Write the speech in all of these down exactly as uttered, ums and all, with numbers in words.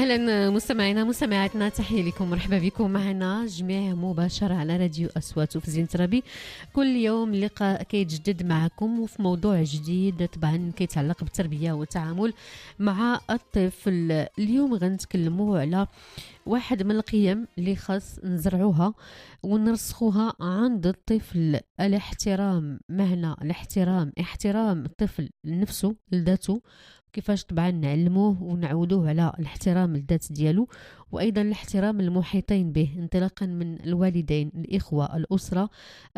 أهلا مستمعينا مستمعاتنا، تحية لكم، مرحبا بكم معنا جميع مباشرة على راديو أصوات في زين ترابي. كل يوم لقاء كيتجدد معكم وفي موضوع جديد طبعا كيتعلق بالتربية والتعامل مع الطفل. اليوم غنتكلموا على واحد من القيم اللي خاص نزرعوها ونرسخوها عند الطفل، الاحترام. معنى الاحترام احترام الطفل لنفسه لذاته، كيفاش طبعا نعلموه ونعودوه على الاحترام الذات ديالو، وايضا الاحترام المحيطين به انطلاقا من الوالدين، الاخوه، الاسره،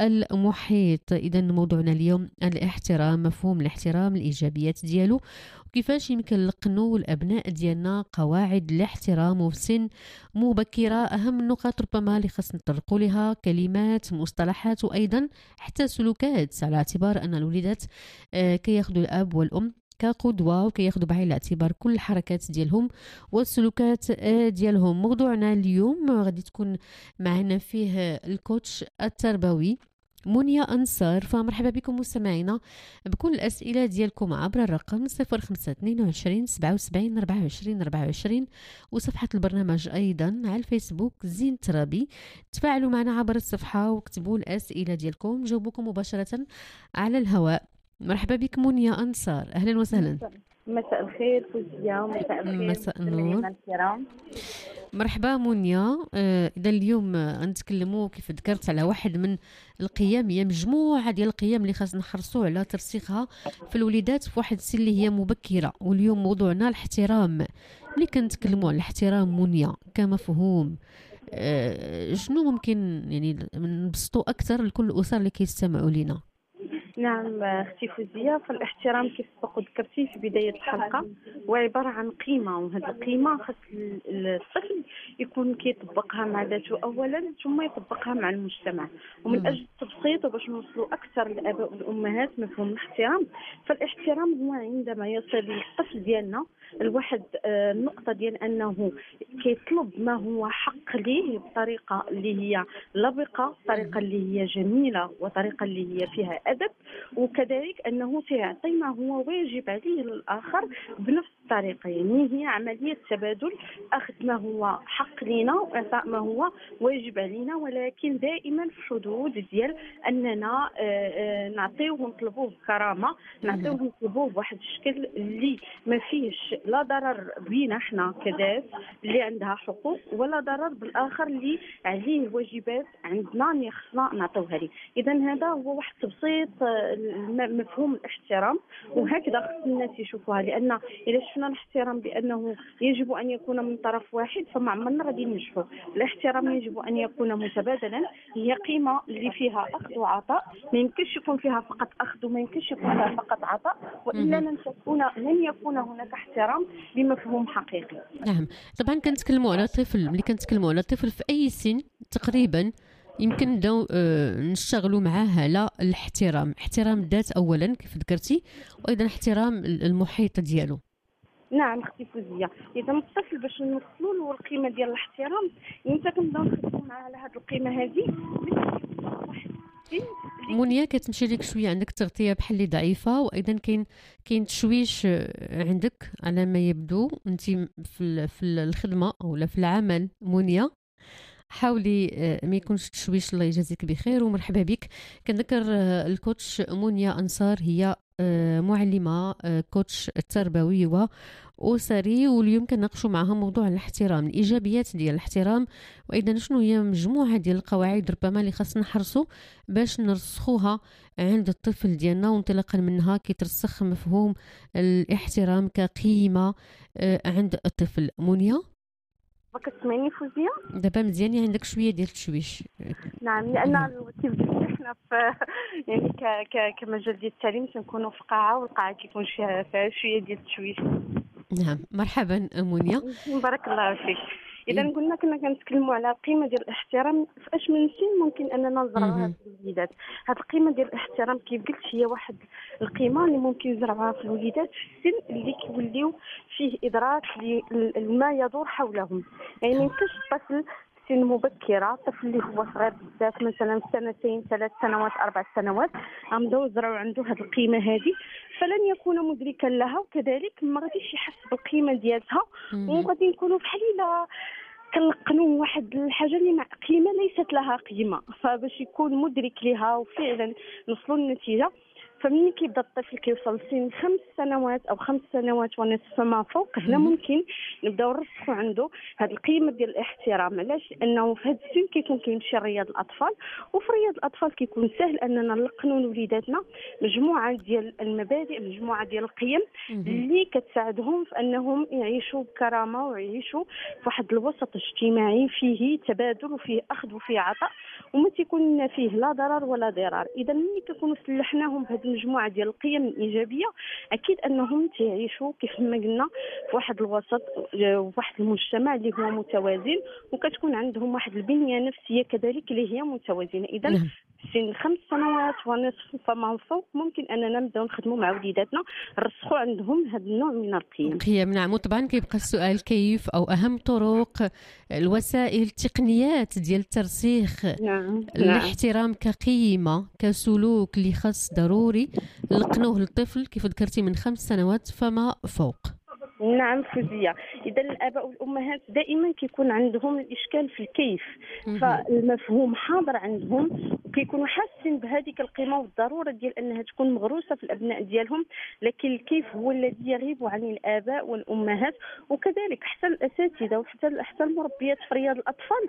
المحيط. اذا موضوعنا اليوم الاحترام، مفهوم الاحترام، الايجابيات ديالو، وكيفاش يمكن نلقنوا الابناء ديالنا قواعد الاحترام وفي سن مبكره. اهم النقاط ربما اللي خاص نطرقوا لها كلمات، مصطلحات، وايضا حتى سلوكات، على اعتبار ان الوليدات آه كياخذوا الاب والام كقدوة وكياخذوا بعين الاعتبار كل الحركات ديالهم والسلوكات ديالهم. موضوعنا اليوم غادي تكون معنا فيه الكوتش التربوي منيا أنصار. فمرحبا بكم مستمعينا بكل الأسئلة ديالكم عبر الرقم صفر خمسة اثنين وعشرين سبعة وسبعين أربعة وعشرين أربعة وعشرين، وصفحة البرنامج أيضا على الفيسبوك زين ترابي. تفاعلوا معنا عبر الصفحة واكتبوا الأسئلة ديالكم، جاوبكم مباشرة على الهواء. مرحبا بك منيا أنصار، أهلا وسهلا. مساء الخير فوزية، مساء الخير مساء النور، الكرام. مرحبا منيا. آه إذا اليوم غنتكلموا كيف ذكرت على واحد من القيم، هي مجموعة ديال القيم اللي خاص نحرصوا على ترسيخها في الوليدات في واحد السن اللي هي مبكرة. واليوم موضوعنا الاحترام. ملي كنتكلموا على الاحترام منيا كمفهوم، آه شنو ممكن يعني نبسطوا أكثر لكل الأسر اللي كيستمعوا لنا؟ نعم اختي فوزية، فالاحترام كيف ذكرتي في بداية الحلقة هو عبارة عن قيمة، وهذه القيمة خاص الطفل يكون كيطبقها مع ذاته أولا ثم يطبقها مع المجتمع. ومن أجل التبسيط وباش نوصلوا أكثر للآباء والأمهات مفهوم الاحترام، فالاحترام هو عندما يصل الطفل ديالنا الواحد النقطة ديال أنه كيطلب ما هو حق ليه بطريقة اللي هي لبقة، طريقة اللي هي جميلة، وطريقة اللي هي فيها أدب، وكذلك أنه سيعطي ما هو واجب عليه للآخر بنفس الطريقة. يعني هي عملية تبادل، أخذ ما هو حق لنا وإعطاء ما هو واجب علينا، ولكن دائما في حدود ديال أننا نعطيه ونطلبوه بكرامة، نعطيه ونطلبوه بواحد الشكل اللي ما فيهش لا ضرر بينا احنا كذات اللي عندها حقوق، ولا ضرر بالآخر اللي عليه واجبات عندنا اللي خصنا نعطوها ليه. إذا هذا هو واحد تبسيط مفهوم الاحترام، وهكذا خص الناس يشوفوها. لأن إذا شفنا الاحترام بأنه يجب أن يكون من طرف واحد فما عمرنا غادي ننجحوا. الاحترام يجب أن يكون متبادلا، هي قيمة اللي فيها أخذ وعطاء، ما يمكنش يكون فيها فقط أخذ وما يمكنش يكون فيها فقط عطاء، وإلا لن تكون لن يكون هناك احترام بمفهوم حقيقي. نعم، طبعا كنتكلموا على طفل، ملي كنتكلموا على طفل في أي سن تقريبا يمكن نبداو آه نشتغلوا معاه على الاحترام، احترام الذات اولا كيف ذكرتي، وايضا احترام المحيط ديالو. نعم اختي فوزيه، اذا الطفل باش نوصلوا له القيمه ديال الاحترام يمكن كنبداو نخدموا معاه على هذه القيمه هذه. منيا كتمشي لك شويه، عندك تغطيه بحال اللي ضعيفه، وايضا كاين كاين تشويش عندك على ما يبدو. انت في في الخدمه ولا في العمل منيا، حاولي ما يكونش تشويش. الله يجازيك بخير ومرحبا بك. كنذكر الكوتش منيا أنصار هي معلمة كوتش تربوي وأسري، واليوم كنناقشوا معها موضوع الاحترام، الإيجابيات ديال الاحترام، وأيضا شنو هي مجموعة ديال القواعد ربما اللي خاصنا نحرصوا باش نرسخوها عند الطفل ديالنا، وانطلاقا منها كيترسخ مفهوم الاحترام كقيمة عند الطفل. منيا كتسمعيني فوزيه؟ دابا مزيان، عندك شويه ديال التشويش. نعم، لان كيف قلت احنا في يعني ك ك كمجال ديال التعليم كنكونوا في قاعه، والقاعه كيكون فيها فيها شويه ديال التشويش. نعم، مرحبا منيا. بارك الله فيك. اذا قلنا كنا كنتكلموا على القيمه ديال الاحترام في اش من سن ممكن اننا نزرعوها في الوليدات. هذه القيمه ديال الاحترام كيف قلت هي واحد القيمه اللي ممكن نزرعوها في الوليدات في السن اللي كيوليو فيه ادراك لما يدور حولهم. يعني ما يمكنش الطفل سن مبكره، الطفل اللي هو صغير بزاف مثلا سنتين ثلاث سنوات اربع سنوات غنبداو نزرعوا عنده هذه القيمه هذه، فلن يكون مدركا لها، وكذلك ما غاديش يحس بالقيمه ديالها، وغادي نكونوا بحال الا كنلقنوا واحد الحاجه اللي مع قيمه ليست لها قيمه، فباش يكون مدرك لها وفعلا نوصلوا للنتيجه. فمن كيبدا الطفل كيوصل لسن خمس سنوات او خمس سنوات ونصف فما فوق، هنا ممكن نبداو نرسخوا عنده هذه القيمه ديال الاحترام. علاش؟ لانه في هذا السن كيكون كيمشي رياض الاطفال، وفي رياض الاطفال كيكون سهل اننا نلقنوا لوليداتنا مجموعه ديال المبادئ، مجموعه ديال القيم اللي كتساعدهم في انهم يعيشوا بكرامه ويعيشوا في واحد الوسط اجتماعي فيه تبادل وفيه اخذ وفيه عطاء، وما تيكون فيه لا ضرر ولا ضرار. اذا ملي كنكونوا سلحناهم بهذه مجموعه ديال القيم الايجابيه، اكيد انهم تعيشوا كيف ما قلنا في واحد الوسط، في واحد المجتمع اللي هو متوازن، وكتكون عندهم واحد البنيه نفسيه كذلك اللي هي متوازنه. اذا سن خمس سنوات ونصف فما فوق ممكن اننا نبداو نخدموا مع وليداتنا نرسخوا عندهم هذا النوع من القيم. القيم نعم. وطبعا كيبقى السؤال كيف او اهم طرق الوسائل التقنيات ديال الترسيخ نعم. الاحترام كقيمه كسلوك اللي خاص ضروري نلقنوه للطفل كيف ذكرتي من خمس سنوات فما فوق. نعم فوزية. إذا الآباء والأمهات دائما كيكون عندهم الإشكال في الكيف، فالمفهوم حاضر عندهم وكيكونوا حاسين بهذيك القيمة والضرورة ديال أنها تكون مغروسة في الأبناء ديالهم، لكن الكيف هو الذي يغيب عن الآباء والأمهات، وكذلك حتى الأساتذة وحتى حتى المربيات في رياض الأطفال،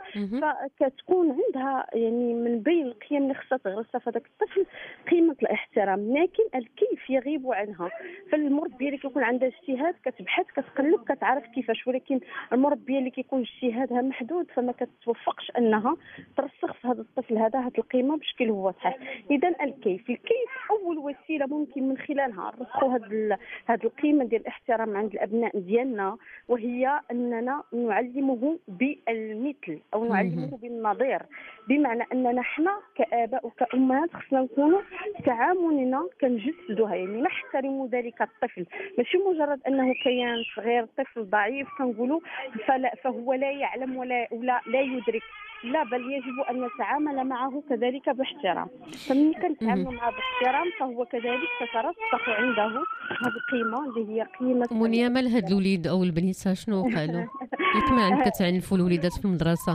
فكتكون عندها يعني من بين القيم اللي خصها تغرسها في هذاك الطفل قيمة الاحترام، لكن الكيف يغيب عنها. فالمربية اللي كيكون عندها اجتهاد كتبحث كتقلب كتعرف كيفاش، ولكن المربيه اللي كيكون اجتهادها محدود فما كتوفقش انها ترسخ في هذا الطفل هذا هذه القيمه بشكل هو صحيح. اذا الكيف الكيف اول وسيله ممكن من خلالها نرسخوا هذه هذه القيمه ديال الاحترام عند الابناء ديالنا، وهي اننا نعلمه بالمثل او نعلمه بالنظير، بمعنى اننا حنا كاباء وكامهات خصنا نكونوا تعاملنا كنجسدوها، يعني نحترموا ذلك الطفل، ماشي مجرد انه كيان صغير طفل ضعيف كنقولوا فلا فهو لا يعلم ولا ولا لا يدرك، لا، بل يجب ان نتعامل معه كذلك باحترام. فمن كنتعامل معه باحترام فهو كذلك تترسخ عنده هذه القيمه اللي هي قيمه. منيا مال هاد الوليد او البنيته شنو قالوا؟ يكما عندك كتعنفوا الوليدات في المدرسه؟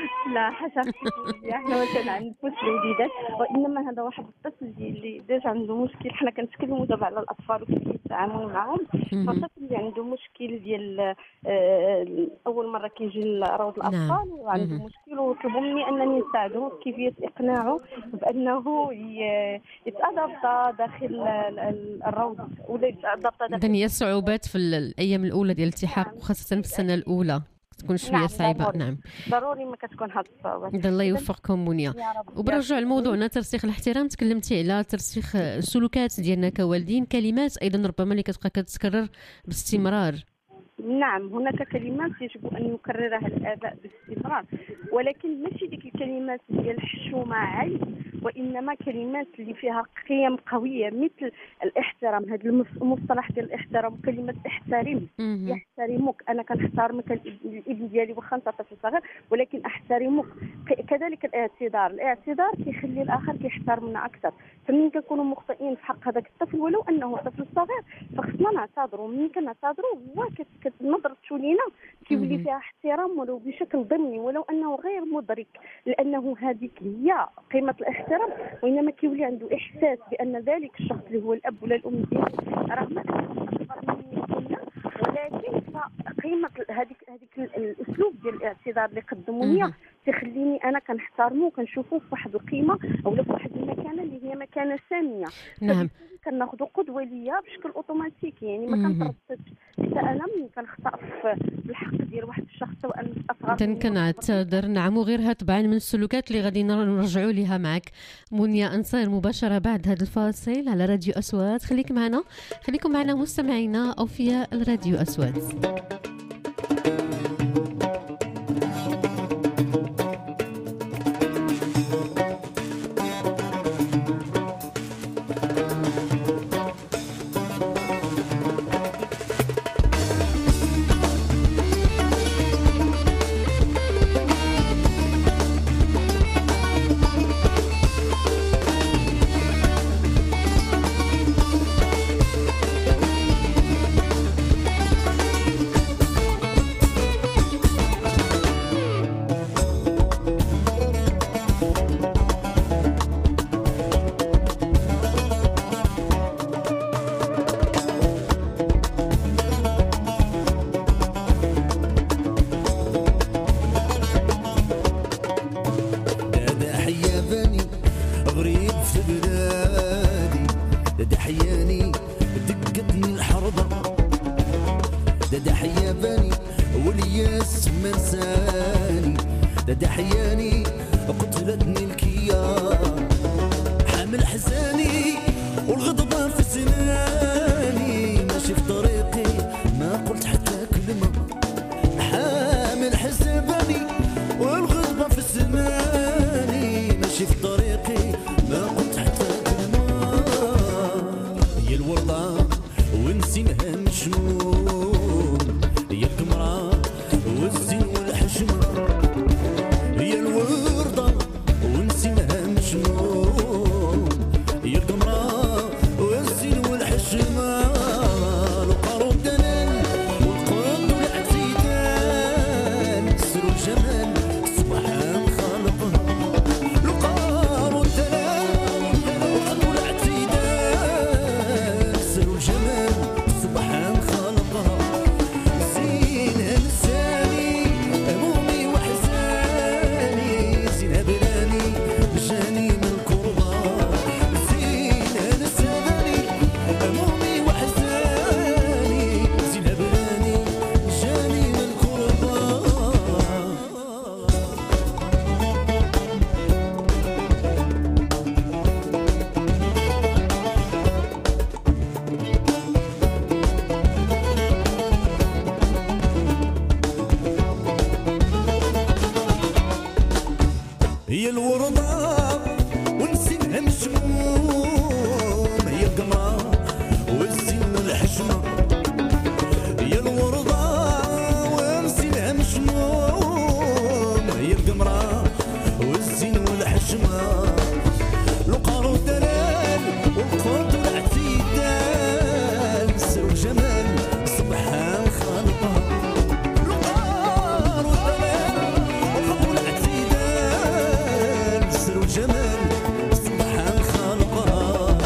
لا حاشا، احنا ما كنعنفوش الوليدات، وانما هذا واحد الطفل اللي ديجا عنده مشكل. حنا كنتكلموا دابا على الاطفال وكيف التعامل معهم، فالطفل اللي عنده مشكل ديال اول مره كيجي لروض الاطفال وعنده مشكل وطلبوا مني انني نساعده كيفيه اقناعه بانه يتادبط داخل الروض ولا يتادبط داخل. اذا هي صعوبات في الايام الاولى ديال الالتحاق وخاصه في السنه الاولى تكون شويه نعم صعيبه. ضروري. نعم ضروري ما كتكون هاد الصعوبات. اذا الله يوفقكم منيا. وبرجع لموضوعنا ترسيخ الاحترام، تكلمتي على ترسيخ السلوكات ديالنا كوالدين، كلمات ايضا ربما اللي كتبقى كتتكرر باستمرار. نعم هناك كلمات يجب ان يكررها الاباء باستمرار، ولكن ماشي ديك الكلمات ديال الحشومه عيب، وانما كلمات اللي فيها قيم قويه مثل الاحترام. هذا المصطلح ديال الاحترام، كلمه احترم، يحترمك، انا كنحترمك الابن ديالي واخا انت طفل صغير ولكن احترمك. كذلك الاعتذار، الاعتذار كيخلي الاخر كيحترمنا اكثر. فمن كنكونوا مخطئين في حق هذاك الطفل ولو انه طفل صغير فخصنا نعتذروا. ملي كنعتذروا هو نظرته لينا كيولي فيها احترام ولو بشكل ضمني، ولو انه غير مدرك، لانه هذيك هي قيمه الاحترام، وانما كيولي عنده احساس بان ذلك الشخص اللي هو الاب ولا الام ديالو رغم انه اكبر مني كلنا، ولكن قيمه هذيك هذيك الاسلوب ديال الاعتذار اللي قدموا لي تخليني انا كنحترمه وكنشوفه في واحد القيمه او في واحد المكانه اللي هي مكانه ساميه. نعم كناخذ قدوه ليا بشكل اوتوماتيكي، يعني ما كنترددش حتى انا ملي كنخطا في الحق ديال واحد الشخص سواء اصغر اذا كنعتذر. نعم وغيرها طبعا من السلوكات اللي غادي نرجعوا ليها معك منيا انصير مباشره بعد هذا الفاصل على راديو أصوات. خليك معنا، خليكم معنا مستمعينا اوفياء الراديو أصوات. هذا حياني قتلتني الكيان حامل حزاني والغضبان في سناني ماشي في طريقي ما قلت حتى كلمة حامل حزاني والغضبان في سناني ماشي في طريقي ما قلت حتى كلمة هي الوردة ونسينها مشموم هي القمرة والزين والحشمة هي الوردة ونسينها مشموم هي القمرة والزين والحشمة القارو الدلال والقرد والعتيدان السر والجمال سبحان خالقها القارو الدلال والقرد والعتيدان السر والجمال سبحان خالقها زينها نساني همومي وحزاني زينها بلاني جاني من الكربة زينها نساني همومي وحزاني زينها بلاني جاني من الكربة هي الوردة ونسينها مشموم هي القمرة والزين والحشمة هي الوردة ونسينها مشموم هي القمرة والزين والحشمة القارو الدلال والقرد والعتيدان السر والجمال سبحان خالقها القارو الدلال والقرد والعتيدان السر والجمال سبحان خالقها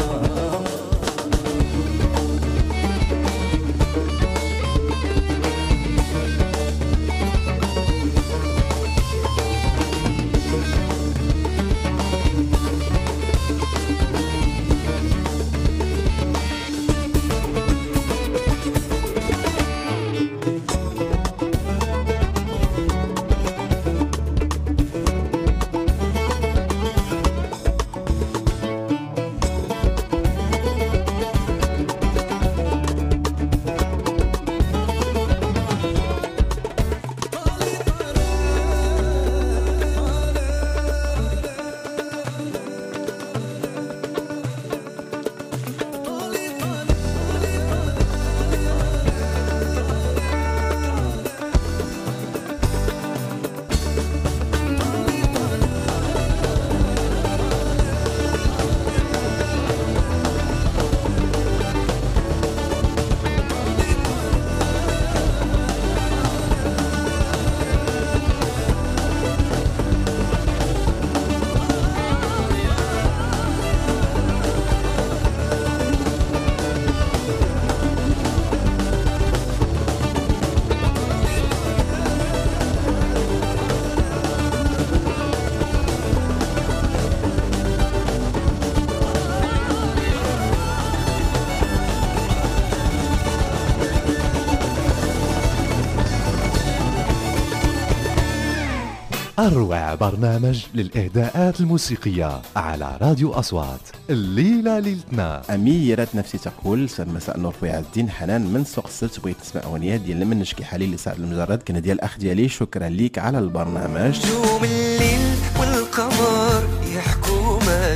أروع برنامج للإهداءات الموسيقية على راديو أصوات. الليلة ليلتنا. أميرة نفسي تقول مساء النور خويا عز الدين حنان من سوق السلت، بغيت نسمع أغنية ديال لمن نشكي حالي لسعد المجرد، كان ديال الأخ ديالي. شكرا ليك على البرنامج. نجوم الليل والقمر يحكوا ما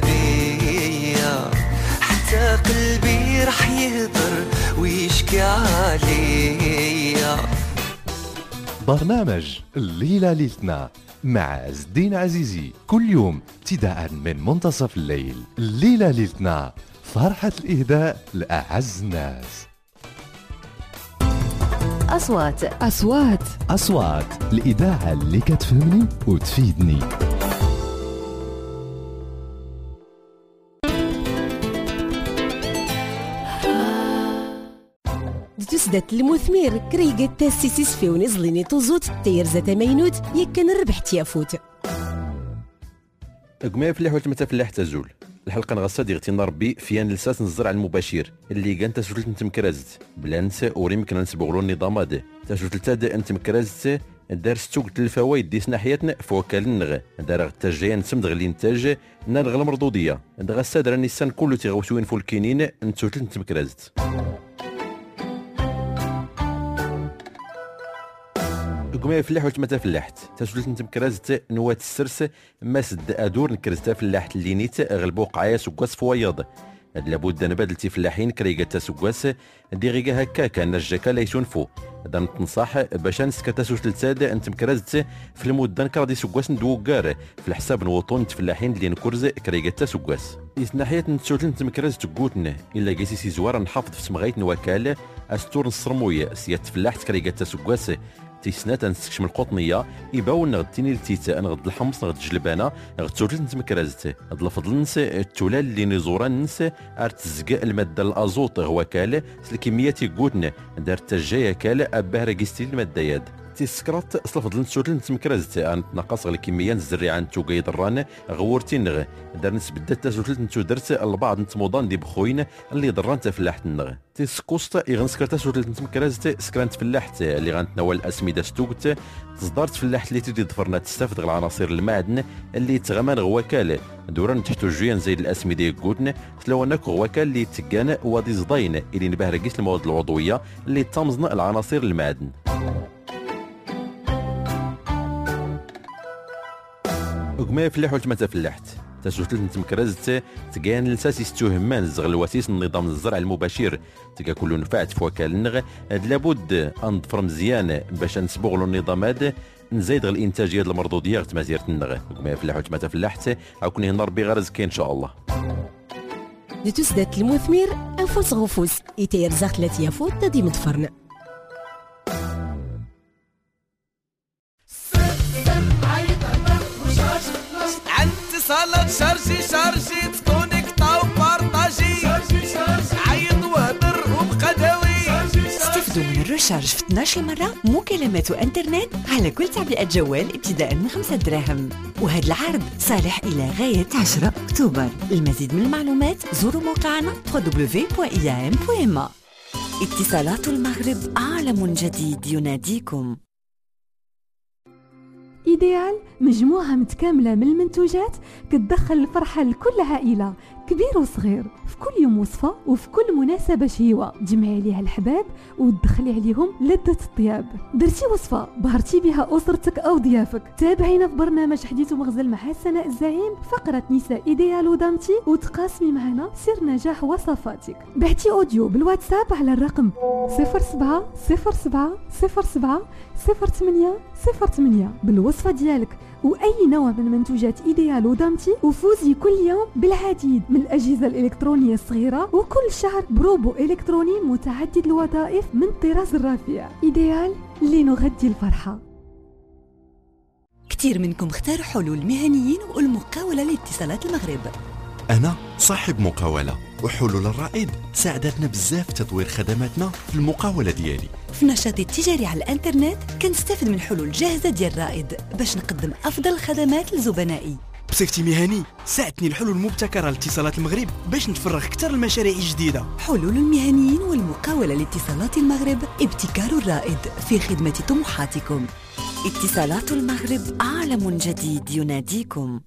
بيا، حتى قلبي رح يهدر ويشكي عليا. برنامج الليلة ليلتنا مع عز الدين عزيزي كل يوم ابتداء من منتصف الليل. الليلة ليلتنا، فرحة الإهداء لأعز الناس. أصوات أصوات أصوات الإذاعة اللي كتفهمني وتفيدني. تسدت المثمير كريقة تاسيسيس في ونزليني توزوت تير زتا مينوت يكن ربح تيافوت قمي فلاح والتمتا فلاح تزول الحلقه نغصا ديغتينا ربي فيان لساس نزرع المباشر اللي كان تسولت نتمكرازت بلا نساء وريم كنا نسبغلو النظام هذا تسولت دا انت مكرازت دار ستوك الفوائد ديس ناحيتنا فوكال النغ دار التجايا نسمد الانتاج نالغ المردوديه دغا السادر نيسان كله تيغوتوين فولكينين نتوتل نتمكرازت قمي فلاح وتمتا فلاحت تسولت نتمكرازت نوات السرس ماسد ادور نكرزتا فلاحت اللينيت غلبو قعايا سكواس فوياض هاد لابد نبادلتي فلاحين كريغاتا سكواس ديغيغا هكا كان الجاكا لا يسونفو هذا نتنصح باش نسكتا سوت لتاد انت مكرازت في المده نكردي سكواس ندوكار في الحساب نوطون تفلاحين اللي نكرز كريغاتا سكواس إذ ناحية نتسوت نتمكرز تقوتنا إلا قيسي سي زوار نحافظ في سمغيت نوكال أستور نصرموية سيات فلاحت كريغاتا سكواس تيسنات نستكشم القطنيه يباو نغد تيني لتيتا نغد الحمص نغد الجلبانه نغد تولت نتمكرازت هاد الفضل نس التولال اللي نزوران نس ارتزكا الماده الازوت غواكال الكميات يقوتنا دار تجايا كال اباه ريغيستي الماديات تيسكرات صلفض نتسولت نتمكرازت نتناقص الكميه الزريعه نتو قيدران غورتي نغ دار نسبدات تسولت نتو درت البعض نتموضان دي بخوين اللي ضران تفلاحت النغ تيسكوست يغنسكرت تسولت نتمكرازت سكرانت فلاحت اللي غنتناول الاسمده ستوكت تصدرت فلاحت اللي تدي ضفرنا تستافد العناصر المعدن اللي تغمان غواكال دوران تحتو جويان زي الاسمده يقوتن تلونك غواكال اللي تكان وادي زضاين اللي نباه رقيس المواد العضويه اللي تمزن العناصر المعدن وكما فلاح وتمتا فلاحت تسوت نتمكرزت تكان لساس يستوهمان زغل الواسيس النظام الزرع المباشر تلقى كل نفعت في وكال النغ لابد ان ضفر مزيان باش نسبغلو النظامات نزيد الانتاجيه المردوديه غت مزيره النغ وكما فلاح وتمتا فلاحت عاوكون هنا ربي غرز كاين ان شاء الله لتسدات المثمر انفوس غفوس يتير زغت ثلاثيه فوت تدي مدفرن اتصالات شارجي شارجي تكونيكتا وبارطاجي عيط وهدر وبقداوي استفدوا من الرشارج في اثناش مرة مكالمات وانترنت على كل تعبئة جوال ابتداء من خمسة دراهم وهذا العرض صالح إلى غاية عشرة أكتوبر. المزيد من المعلومات زوروا موقعنا دبليو دبليو دبليو دوت اي ام دوت ام. اتصالات المغرب عالم جديد يناديكم. إيديال مجموعة متكاملة من المنتوجات كتدخل الفرحة لكل عائلة كبير وصغير في كل يوم وصفة وفي كل مناسبة شهيوة تجمعي عليها الحباب وتدخلي عليهم لذة الطياب. درتي وصفة بهرتي بها أسرتك أو ضيافك تابعينا في برنامج حديث ومغزل مع سناء الزعيم فقرة نساء إيديال ودامتي وتقاسمي معنا سر نجاح وصفاتك. بعتي أوديو بالواتساب على الرقم صفر سبعة صفر سبعة صفر سبعة صفر ثمانية صفر ثمانية بالوصفة ديالك وأي نوع من منتوجات إيديال ودامتي وفوزي كل يوم بالعديد من الأجهزة الإلكترونية الصغيرة وكل شهر بروبو إلكتروني متعدد الوظائف من الطراز الرفيع. إيديال لنغذي الفرحة. كثير منكم اختاروا حلول مهنيين والمقاولة لاتصالات المغرب. أنا صاحب مقاولة وحلول الرائد ساعدتنا بزاف تطوير خدماتنا في المقاولة ديالي. في نشاطي التجاري على الانترنت كنستافد من حلول جاهزة ديال رائد باش نقدم أفضل الخدمات لزبنائي. بصفتي مهني ساعدتني الحلول المبتكرة لاتصالات المغرب باش نتفرغ أكثر المشاريع الجديدة. حلول المهنيين والمقاولة لاتصالات المغرب ابتكار الرائد في خدمة طموحاتكم. اتصالات المغرب عالم جديد يناديكم.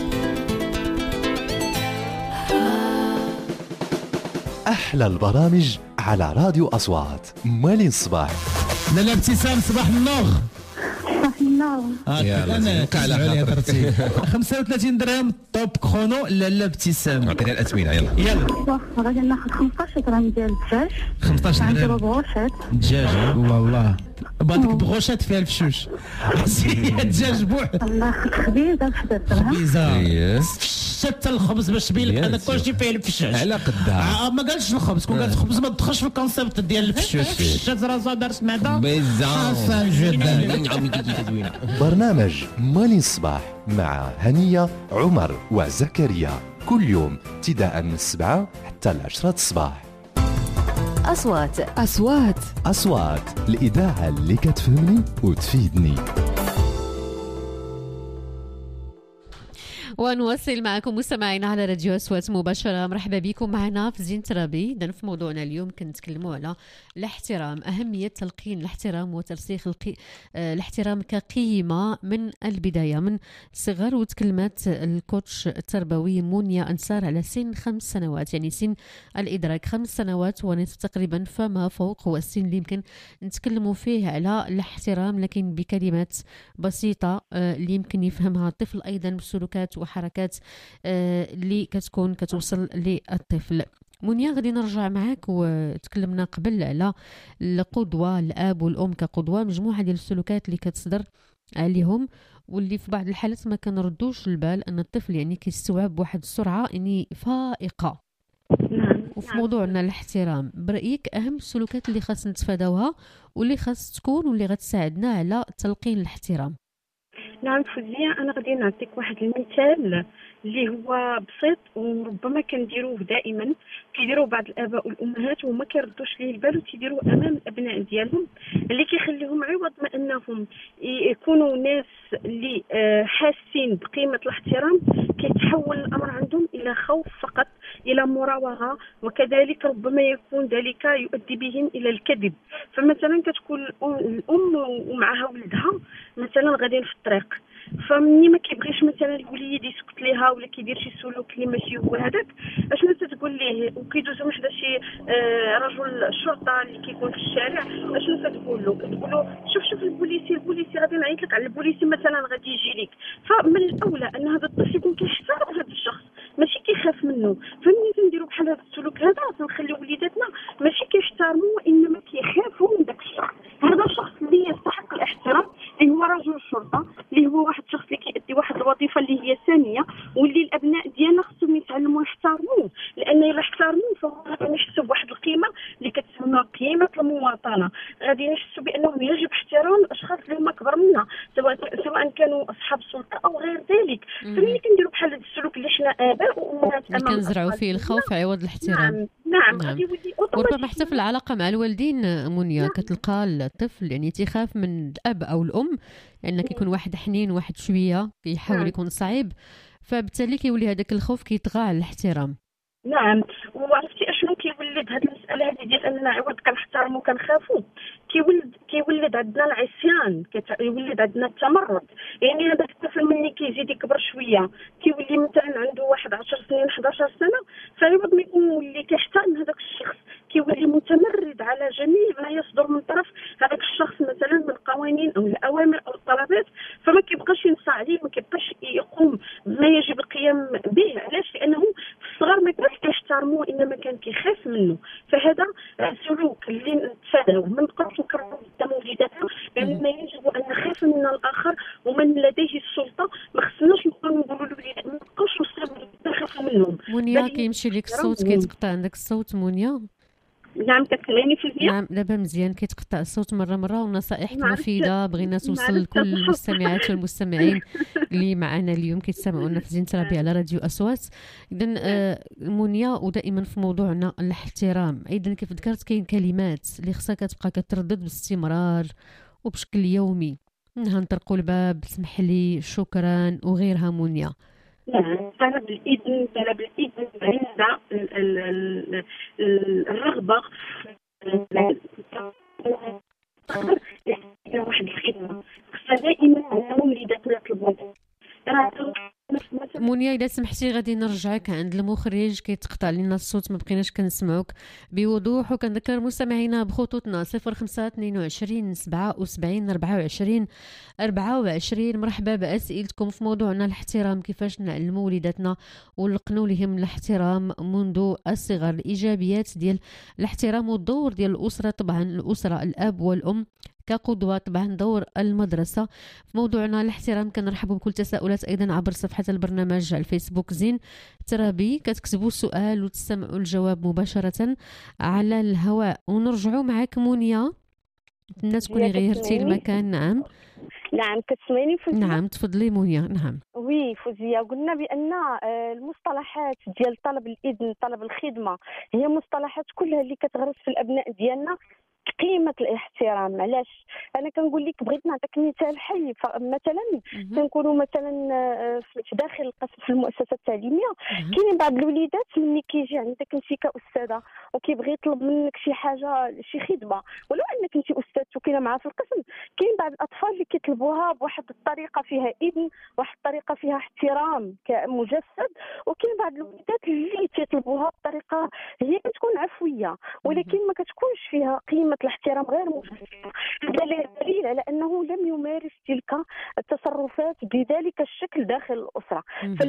أحلى البرامج على راديو أصوات مالين الصباح. لالا ابتسام صباح النور. صباح النور. انا كعلى خاطرتي خمسة وثلاثين درهم توب كرونو لالا ابتسام. عطينا الاثمنه يلا يلا غادي ناخذ خمسطاش درهم ديال الدجاج. خمسطاش درهم عندي بروشات دجاج والله بعضك بروشات فيها الفشوش. الدجاج بوح الله خبيزه بحدا درهم خبيزه حتى الخبز باش تبين لك هذا كلشي فيه الفشاش على قدها. ما قالش الخبز كون قالت الخبز ما تدخلش في الكونسيبت ديال الفشوش. فشات راسها دارت معدا حسن جدا. برنامج مالين الصباح مع هنية عمر وزكريا كل يوم ابتداء من السبعة حتى العشرة الصباح. أصوات أصوات أصوات الإذاعة اللي كتفهمني وتفيدني. ونواصل معكم مستمعينا على راديو أصوات مباشرة. مرحبا بكم معنا في زين ترابي. إذن في موضوعنا اليوم كنتكلموا على الاحترام، أهمية تلقين الاحترام وترسيخ القي... آه، الاحترام كقيمة من البداية من الصغر. وتكلمت الكوتش التربوي مونيا أنصار على سن خمس سنوات، يعني سن الإدراك خمس سنوات ونصف تقريبا فما فوق، هو السن اللي يمكن نتكلموا فيه على الاحترام لكن بكلمات بسيطة آه، اللي يمكن يفهمها الطفل، أيضا بسلوكات وحركات آه، اللي كتكون كتوصل للطفل. منيا غادي نرجع معك، وتكلمنا قبل على القدوة، الأب والأم كقدوة، مجموعة ديال السلوكات اللي كتصدر عليهم واللي في بعض الحالات ما كنردوش البال أن الطفل يعني كيستوعب بواحد السرعة يعني فائقة. نعم. وفي موضوعنا الاحترام، برأيك أهم السلوكات اللي خاص نتفاداوها واللي خاص تكون واللي غتساعدنا على تلقين الاحترام؟ نعم فوزية، أنا غادي نعطيك واحد المثال اللي هو بسيط وربما كنديروه دائما، كيديروه بعض الآباء والأمهات وما كيردوش ليه البال وتيديروه أمام الأبناء ديالهم، اللي كيخليهم عوض ما أنهم يكونوا ناس اللي حاسين بقيمة الاحترام كيتحول الأمر عندهم إلى خوف فقط، إلى مراوغة، وكذلك ربما يكون ذلك يؤدي بهم إلى الكذب. فمثلا كتكون الأم ومعها ولدها مثلا غاديين في الطريق، فمني ما كيبغيش مثلا الوليد يسكت ليها ولا كيدير شي سلوك اللي ماشي هو هذاك، اشنو تتقول ليه؟ وكيدوزو من حدا شي آه رجل الشرطه اللي كيكون في الشارع، اشنو تتقول له؟ كتقول له شوف شوف البوليسي البوليسي غادي نعيط لك على البوليسي مثلا غادي يجي لك. فمن الاولى ان هذا الطفل يكون كيحترم هذا الشخص ماشي كيخاف منه. فملي كنديروا بحال هذا السلوك هذا تنخليو وليداتنا ماشي كيحترموا وانما كيخافوا من داك الشخص. هذا الشخص اللي يستحق الاحترام اللي هو رجل الشرطه، اللي هو واحد الشخص اللي كيأدي واحد الوظيفه اللي هي ثانيه، واللي الابناء ديالنا خصهم يتعلموا يحترموه، لان الا احترموه فهو غادي يحسوا بواحد القيمه اللي كتسمى قيمه المواطنه، غادي يحسوا بانه يجب احترام الاشخاص اللي هما اكبر منا، سواء سواء كانوا اصحاب سلطه او غير ذلك. فملي كنديروا بحال هذا السلوك اللي حنا اباء وامهات اللي كنزرعوا فيه الخوف عوض الاحترام. نعم نعم, نعم. غادي يولي وربما حتى في العلاقه مع الوالدين منيا، نعم. كتلقى الطفل يعني تيخاف من الاب او الام لان كيكون واحد حنين واحد شويه كيحاول نعم. يكون صعيب، فبالتالي كيولي هذاك الخوف كيطغى على الاحترام. نعم. وعرفتي اشنو كيولد هذه المساله هذه ديال اننا عوض كنحترموا كنخافوا؟ كيولد كيولد عندنا العصيان، كيولد عندنا التمرد. يعني هذاك الطفل ملي كيزيد يكبر شويه كيولي مثلا عنده واحد عشر سنين احد عشر سنه، فعوض ما يكون مولي كيحترم هذاك الشخص كيولي متمرد على جميع ما يصدر من طرف هذاك الشخص مثلا من قوانين او الاوامر او الطلبات، فما كيبقاش ينصى عليه، ما كيبقاش يقوم بما يجب القيام به. علاش؟ لانه في الصغر ما كانش كيحترموه انما كان كيخاف منه. فهذا سلوك اللي نتفاداوه ما نبقاوش نكرروا قدام وليداتنا، لان يجب ان نخاف من الاخر ومن لديه السلطه. ما خصناش نبقاو نقولوا للوليدات ما نبقاوش نخافوا منهم. منيا كيمشي لك الصوت، كيتقطع عندك الصوت منيا. نعم كتسمعيني في الزيان؟ نعم دابا مزيان، كيتقطع الصوت مره مره، والنصائح مفيده بغينا توصل لكل المستمعات والمستمعين اللي معنا اليوم كيتسمعونا في زين ترابي على راديو اصوات. اذا آه منيا، ودائما في موضوعنا الاحترام، ايضا كيف ذكرت كاين كلمات اللي خصها كتبقى كتردد باستمرار وبشكل يومي، منها نطرقوا الباب، سمح لي، شكرا وغيرها. منيا نعم، طلب الإذن، طلب الإذن عند الرغبة في واحد الخدمة، فدائما عندنا وليداتنا يطلبوا. منيا إذا سمحتي غادي نرجعك عند المخرج، كيتقطع لنا الصوت ما بقيناش كنسمعوك بوضوح. وكنذكر مستمعينا بخطوطنا صفر خمسة اثنين وعشرين سبعة وسبعين أربعة وعشرين أربعة وعشرين. مرحبا بأسئلتكم في موضوعنا الاحترام، كيفاش نعلموا وليداتنا ونلقنوا لهم الاحترام منذ الصغر، الإيجابيات ديال الاحترام والدور ديال الأسرة، طبعا الأسرة الأب والأم كقدوة، طبعا دور المدرسة. في موضوعنا الاحترام كنرحبوا بكل تساؤلات أيضا عبر صفحة البرنامج على الفيسبوك زين ترابي، كتكتبوا السؤال وتستمعوا الجواب مباشرة على الهواء. ونرجعوا معك منيا، نتمنى تكوني غيرتي المكان. نعم نعم كتسمعيني فوزية؟ نعم تفضلي منيا. نعم وي فوزية، قلنا بأن المصطلحات ديال طلب الإذن، طلب الخدمة، هي مصطلحات كلها اللي كتغرس في الأبناء ديالنا قيمه الاحترام. علاش انا كنقول لك بغيت نعطيك مثال حي. مثلا كنكونوا مثلا في داخل القسم في المؤسسه التعليميه كاينين بعض الوليدات ملي كيجي عندك انت كاستاذه وكيبغي يطلب منك شي حاجه شي خدمه ولو انك انت استاذ وكاينه معاه في القسم، كاين بعض الاطفال اللي كيطلبوها بواحد الطريقه فيها اذن، واحد الطريقه فيها احترام كمجسد، وكاين بعض الوليدات اللي تيطلبوها بطريقه هي كتكون عفويه ولكن ما كتكونش فيها قيمه الاحترام غير مجسده. هذا دليل على انه لم يمارس تلك التصرفات بذلك الشكل داخل الاسره.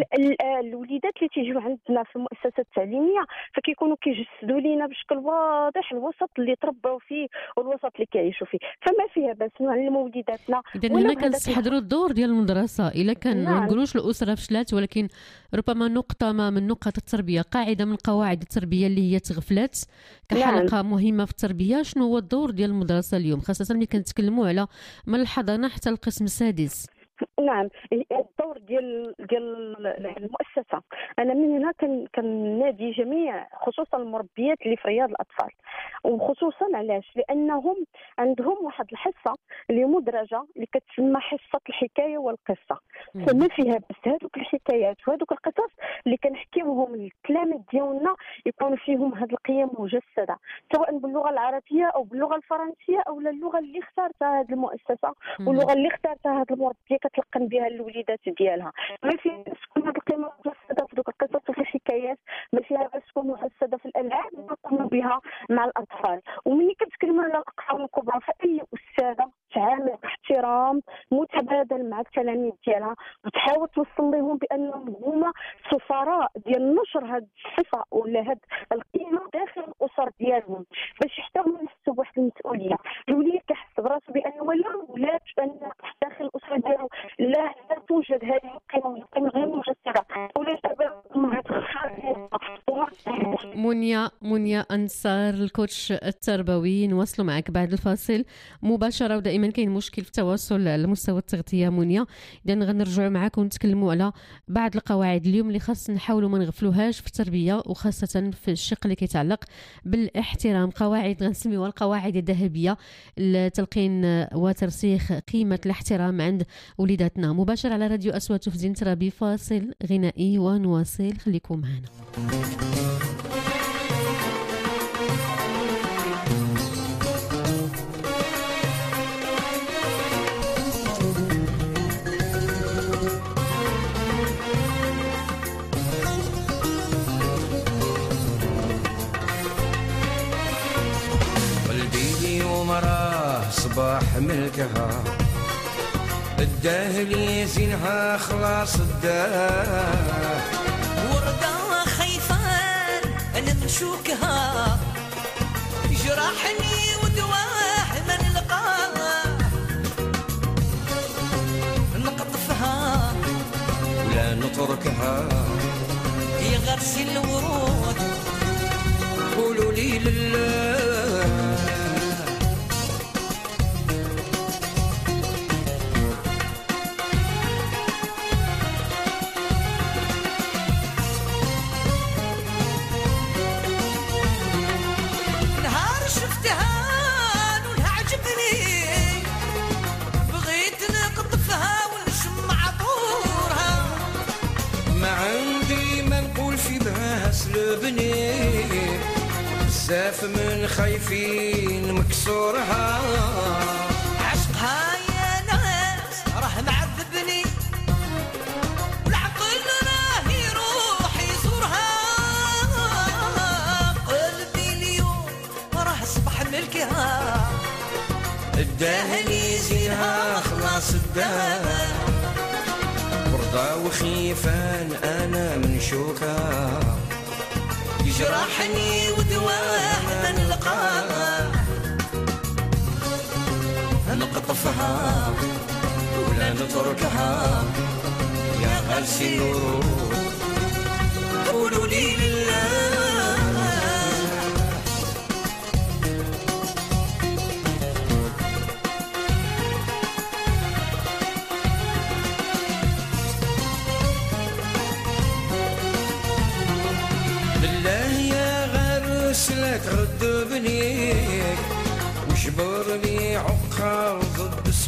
فالوليدات اللي تيجيو عندنا في المؤسسه التعليميه فكيكونوا كيجسدوا لينا بشكل واضح الوسط اللي تربوا فيه والوسط اللي كيعيشوا فيه، فما فيها باس نعلموا وليداتنا. اذا هنا كنستحضروا الدور ديال المدرسه الا كان ما نقولوش الاسره فشلات، ولكن ربما نقطه ما من نقاط التربيه، قاعده من قواعد التربيه اللي هي تغفلت كحلقه نعم. مهمه في التربيه. شنو هو الدور ديال المدرسه اليوم، خاصه ملي كنتكلموا على من الحضانه حتى القسم السادس؟ نعم، الدور ديال ديال المؤسسه. انا من هنا كننادي جميع خصوصا المربيات اللي في رياض الاطفال، وخصوصا علاش لانهم عندهم واحد الحصه اللي مدرجه اللي كتسمى حصه الحكايه والقصه. فما فيها بس هذوك الحكايات وهذوك القصص اللي كنحكيوهم للتلاميذ ديالنا يكونوا فيهم هذه القيم مجسده، سواء باللغه العربيه او باللغه الفرنسيه او اللغه اللي اختارتها هذه المؤسسه واللغه اللي اختارتها هذه المربيه كتلقن بها الوليدات ديالها. ما فيها تكون هذه القيمه مجسده في ذوك القصص وفي الحكايات، ما فيها بس تكون مجسده في الالعاب نقوم بها مع الاطفال. ومني كنتكلموا على الاقسام الكبرى فاي استاذه تعامل باحترام متبادل مع التلاميذ ديالها وتحاول توصل لهم بانهم هما سفراء ديال نشر هذه الصفه ولا هذه القيمه داخل الاسر ديالهم، باش حتى هما يحسوا بواحد المسؤوليه. الوليد كيحس براسو بانه ولا ولات بان داخل الاسره ديالو لا لا توجد هذه القيمه القيمه غير مجسده ولا منيا منيا انصار الكوتش التربوي. نواصلوا معك بعد الفاصل مباشره، ودائما كاين مشكل في التواصل على مستوى التغطيه منيا. اذا غنرجعوا معك ونتكلموا على بعض القواعد اليوم اللي خاص نحاولوا ما نغفلوهاش في التربيه، وخاصه في الشق اللي كيتعلق بالاحترام. قواعد غنسميوها القواعد الذهبيه لتلقين وترسيخ قيمه الاحترام عند وليداتنا. مباشر على راديو أصوات في زين ترابي، فاصل غنائي ونواصل، خليكم معنا. قلبي اليوم راه صباح ملكها، الداهلي زينها خلاص الداه، وردة خايفان انا نشوكها، جرحني ودواه ما نلقاها، نقطفها ولا نتركها، يا غرسي الورود قولوا لي لله. بزاف من خايفين مكسورها، عشقها يا ناس راه معذبني والعقل راه يروح يزورها، قلبي اليوم راه صبح ملكها، الداهلي زينها خلاص الداه، برضا وخيفان انا من شوكها، يجرحني ودواه ما نلقاها، نقطفها ولا نتركها، يا غرسي الورود قولوا لي لله. لا ترد بنيك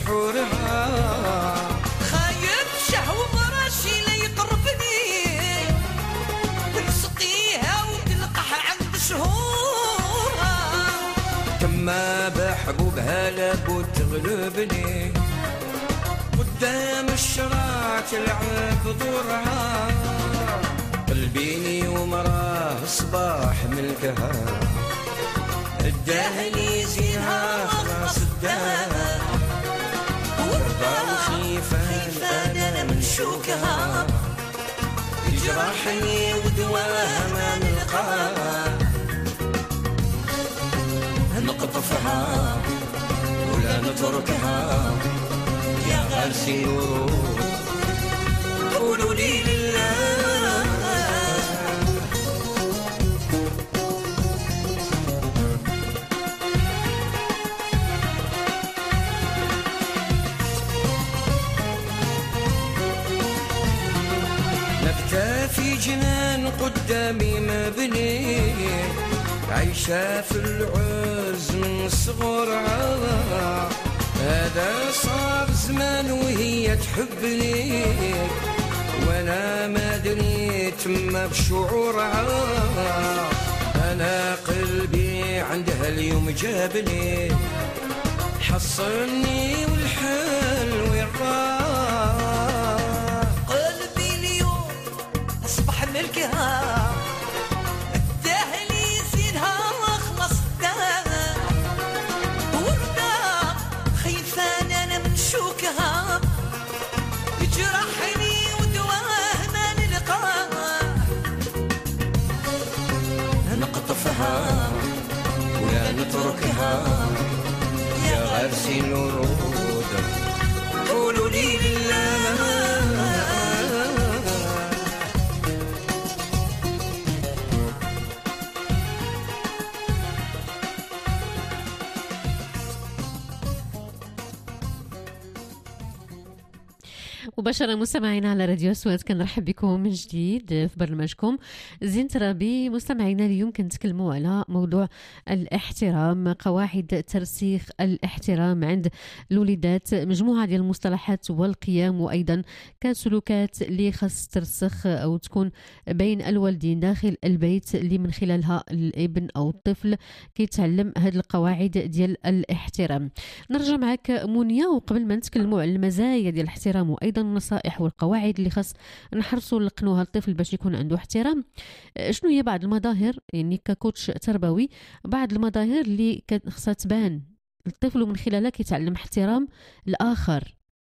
سحورها خايف شهوة مراشي لا يقربني تلصقيها وتلقح عند شهورها كما بحبوبها لابد تغلبني قدام الشراع تلعب دورها قلبيني ومراه صباح ملكها الدهلي زينها خلاص الدهر وردة خيفان انا من شوكها تجرحني ودواها ما نلقاها نقطفها ولا نتركها يا غارسي ورود قولوا لي لله نبتة في جنان قدامي مبني عايشة في العز من صغرها هذا صار زمان وهي تحبني وانا ما دريت ما بشعورها انا قلبي عندها اليوم جابني حصلني والحال وين راح قلبي اليوم اصبح ملكها الدهلي زينها خلص الدهر وردة خيفان انا من شوكها يجرحني ودواه ما نلقاه نقطفها ولا نتركها يا غارسي الورود قولوا لي لله مباشرة مستمعينا على راديو أصوات كنرحب بكم من جديد في برنامجكم زين ترابي. مستمعينا اليوم كنتكلموا على موضوع الاحترام، قواعد ترسيخ الاحترام عند الوليدات، مجموعة ديال المصطلحات والقيم وأيضا كسلوكات اللي خاص ترسخ أو تكون بين الوالدين داخل البيت اللي من خلالها الابن أو الطفل كيتعلم هذه القواعد ديال الاحترام. نرجع معك منيا، وقبل ما نتكلموا على المزايا ديال الاحترام وأيضا النصائح والقواعد اللي خاص نحرصوا نلقنوها الطفل باش يكون عنده احترام، شنو هي بعض المظاهر يعني ككوتش تربوي بعض المظاهر اللي خاصها تبان الطفل ومن خلالها كيتعلم احترام الآخر؟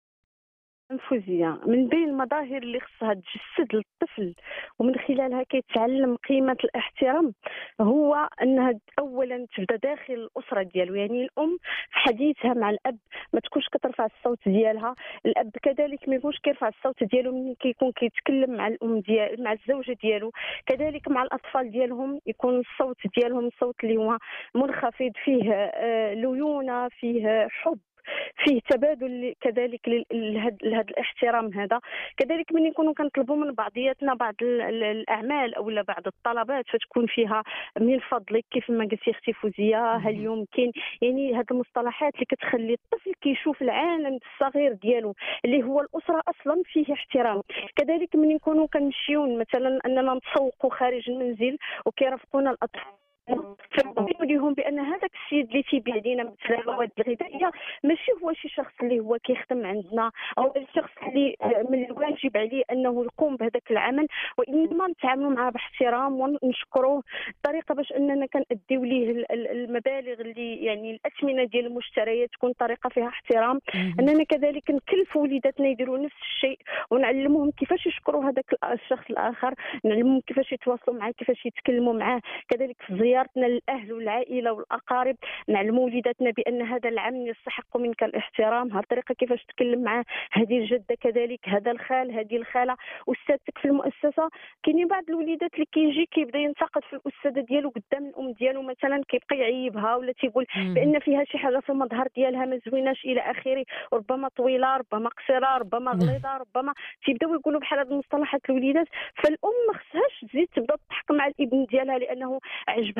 تنفوذية من بين المظاهر اللي خصها تجسد للطفل ومن خلالها كيتعلم قيمة الاحترام هو أنها أولا تبدا داخل الأسرة ديالو، يعني الأم في حديثها مع الأب ما تكونش كترفع الصوت ديالها، الأب كذلك ما يكونش كيرفع الصوت ديالو ملي كيكون كيتكلم مع الأم ديال مع الزوجة ديالو، كذلك مع الأطفال ديالهم يكون الصوت ديالهم الصوت اللي هو منخفض فيه آه ليونة فيه حب فيه تبادل كذلك لهذا الاحترام هذا. كذلك من يكونوا كنطلبوا من بعضياتنا بعض الاعمال او بعض الطلبات فتكون فيها من فضلك كيف ما قلتي اختي فوزيه هل يمكن، يعني هذه المصطلحات اللي كتخلي الطفل كيشوف العالم الصغير ديالو اللي هو الاسره اصلا فيه احترام. كذلك من يكونوا كنمشيو مثلا اننا نتسوقوا خارج المنزل وكيرافقونا الاطفال فنقول لهم بان هذاك السيد اللي تيبيع لينا مثلا المواد الغذائيه ماشي هو شي شخص اللي هو كيخدم عندنا او الشخص اللي من الواجب عليه انه يقوم بهذاك العمل، وانما نتعاملوا معاه باحترام ونشكروه الطريقه باش اننا كناديو ليه المبالغ اللي يعني الاثمنه ديال المشتريات تكون طريقه فيها احترام. اننا كذلك نكلفوا وليداتنا يديروا نفس الشيء ونعلموهم كيفاش يشكروا هذاك الشخص الاخر، نعلموهم كيفاش يتواصلوا معاه كيفاش يتكلموا معاه. كذلك في زيارتنا للاهل والعائله والاقارب نعلموا وليداتنا بان هذا العم يستحق منك الاحترام، هذه الطريقه كيفاش تكلم معاه، هذه الجده كذلك هذا الخال هذه الخاله، استاذتك في المؤسسه. كاينين بعض الوليدات اللي كيجي كيبدا ينتقد في الاستاذه ديالو قدام الام ديالو مثلا، كيبقى يعيبها ولا تيقول بان فيها شي حاجه في المظهر ديالها ما زويناش الى اخره، ربما طويله ربما قصيره ربما غليظه ربما تيبداو يقولوا بحال هذه المصطلحات الوليدات. فالام ما خصهاش تزيد تبدا تضحك مع الابن ديالها لانه عجبها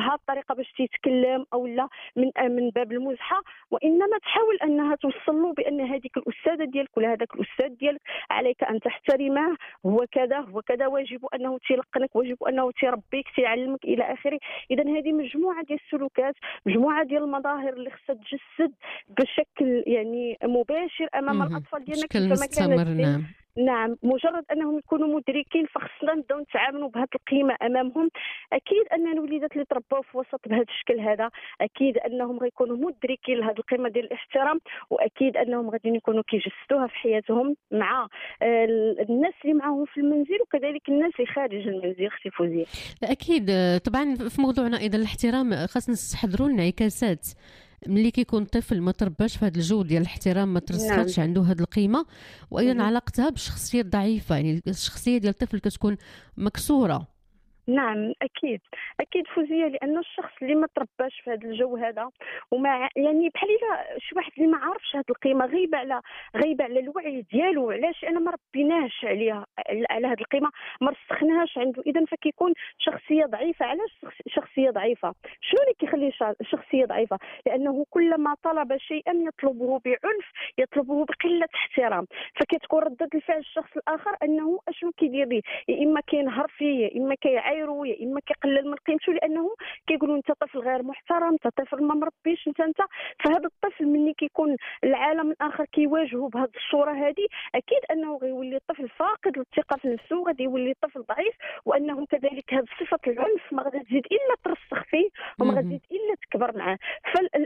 بهذه الطريقه باش تيتكلم او لا من من باب المزحه، وانما تحاول انها توصل له بان هذيك الاستاذه ديالك ولا هذاك الاستاذ ديالك عليك ان تحترمه، هو كذا هو كذا، واجب انه تيلقنك، واجب انه تيربيك تيعلمك الى اخره. اذا هذه مجموعه ديال السلوكات، مجموعه ديال المظاهر اللي خصها تجسد بشكل يعني مباشر امام الاطفال ديالنا كيفما كانت. نعم نعم، مجرد انهم يكونوا مدركين فخصنا نبداو نتعاملوا بهذه القيمه امامهم. اكيد ان الوليدات اللي تربوا في وسط بهذا الشكل هذا اكيد انهم غيكونوا مدركين لهذه القيمه ديال الاحترام، واكيد انهم غادي يكونوا كيجسدوها في حياتهم مع الناس اللي معاهم في المنزل وكذلك الناس اللي خارج المنزل. اختي فوزيه اكيد طبعا في موضوعنا ايضا الاحترام خاصنا نستحضروا الانعكاسات ملي كيكون طفل ما ترباش في هذا الجو ديال الاحترام، ما ترسختش، نعم. عنده هذه القيمه، وايضا نعم. علاقتها بالشخصيه الضعيفه، يعني الشخصيه ديال الطفل كتكون مكسوره. نعم اكيد اكيد فوزيه، لان الشخص اللي ما ترباش في هذا الجو هذا وما يعني بحال الا شي واحد اللي ما عارفش هذه القيمه، غايبه على غايبه على الوعي ديالو، علاش انا ما ربيناش عليها على هذه القيمه، ما رسخناهاش عنده، اذا فكيكون شخصيه ضعيفه. علاش شخصيه ضعيفه؟ شنو اللي كيخليه شخصيه ضعيفه؟ لانه كلما طلب شيئا يطلبه بعنف، يطلبه بقله احترام، فكتكون رده الفعل الشخص الاخر انه اشنو كيدير ليه، يا اما كينهار فيه، يا اما كيعاير، يا اما كيقلل من قيمته، لانه كيقولوا انت طفل غير محترم، انت طفل ما مربيش، انت انت فهذا الطفل ملي كيكون العالم الاخر كيواجهه بهذه الصوره هذه، اكيد انه غيولي الطفل فاقد للثقه في نفسه، غادي يولي الطفل ضعيف، وانه كذلك هذه صفه العنف ما غادي تزيد الا ترسخ فيه وما غادي تزيد الا تكبر معاه. فال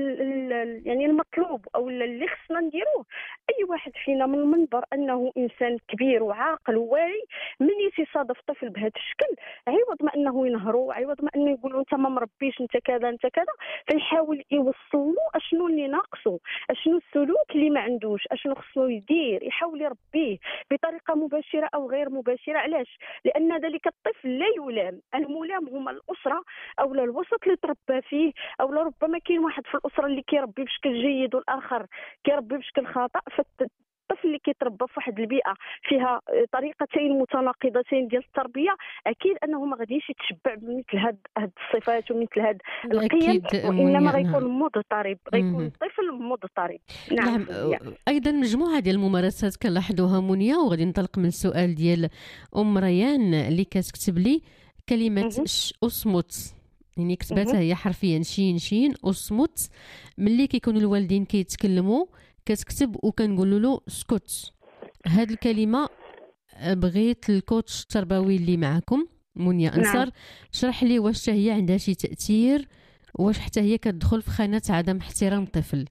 يعني المطلوب او اللي خصنا نديروه اي واحد فينا من المنبر انه انسان كبير وعاقل وواعي، ملي تيصادف طفل بهذا الشكل، عوض ما انه ينهروا، عوض ما انه يقولوا انت ما مربيش، انت كذا انت كذا، فيحاول يوصل له اشنو اللي ناقصه، اشنو السلوك اللي ما عندوش، اشنو خصو يدير، يحاول يربيه بطريقه مباشره او غير مباشره. علاش؟ لان ذلك الطفل لا يلام، الملام هما الاسره او الوسط اللي تربى فيه، او ربما كاين واحد في الاسره اللي كيربي بشكل جيد والاخر كيربي بشكل خاطئ. الطفل اللي كيتربى في واحد البيئه فيها طريقتين متناقضتين ديال التربيه، اكيد انه ما غاديش يتشبع بمثل هاد هاد الصفات ومثل هاد القيم، وانما غيكون مضطرب، غيكون الطفل مضطرب. نعم, نعم. ايضا مجموعه ديال الممارسات كنلاحظوها منيا، وغادي ننطلق من السؤال ديال ام ريان اللي كتكتب لي كلمه اصمت، يعني كتباتها هي حرفيا شين شين اصمت. ملي كيكونوا الوالدين كيتكلموا كتكتب وكنقول له اسكت. هذه الكلمه بغيت الكوتش التربوي اللي معكم منيا انصار نعم. شرح لي واش هي عندها شي تاثير، واش حتى هي كتدخل في خانه عدم احترام الطفل؟